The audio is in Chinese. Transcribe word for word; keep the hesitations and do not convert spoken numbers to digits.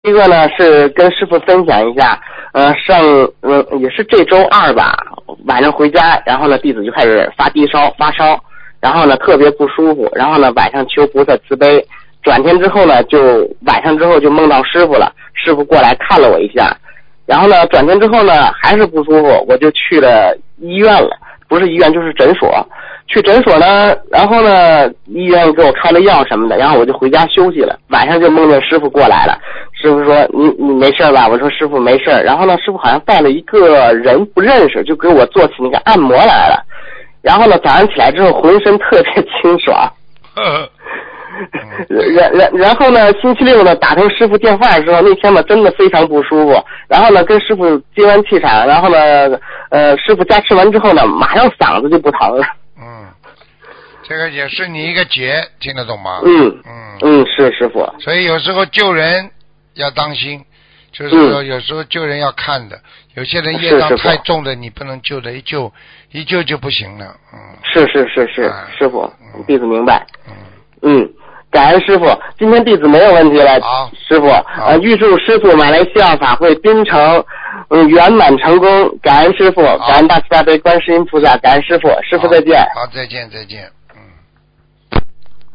一个呢是跟师傅分享一下，呃，上呃也是这周二吧，晚上回家，然后呢弟子就开始发低烧发烧，然后呢特别不舒服，然后呢晚上求菩萨慈悲，转天之后呢就晚上之后就梦到师傅了，师傅过来看了我一下，然后呢转天之后呢还是不舒服，我就去了医院了，不是医院就是诊所。去诊所呢，然后呢，医院给我开了药什么的，然后我就回家休息了。晚上就梦见师傅过来了，师傅说：“你你没事吧？”我说：“师傅没事。”然后呢，师傅好像带了一个人不认识，就给我做起那个按摩来了。然后呢，早上起来之后浑身特别清爽。然然然后呢，星期六呢打通师傅电话的时候，那天嘛真的非常不舒服。然后呢，跟师傅接完气场，然后呢，呃，师傅加持完之后呢，马上嗓子就不疼了。 嗯，这个也是你一个劫，听得懂吗？ 嗯嗯嗯，是师傅。 所以有时候救人要当心，就是说有时候救人要看的，有些人业障太重的，你不能救的，一救一救就不行了。嗯， 是是是是，啊、师傅， 嗯、 弟子明白。 嗯嗯，感恩师傅，今天弟子没有问题了。 好， 师傅，呃，预祝师傅马来西亚法会槟城嗯圆满成功，感恩师傅，感恩大慈大悲观世音菩萨，感恩师傅，师傅再见。 好，再见再见。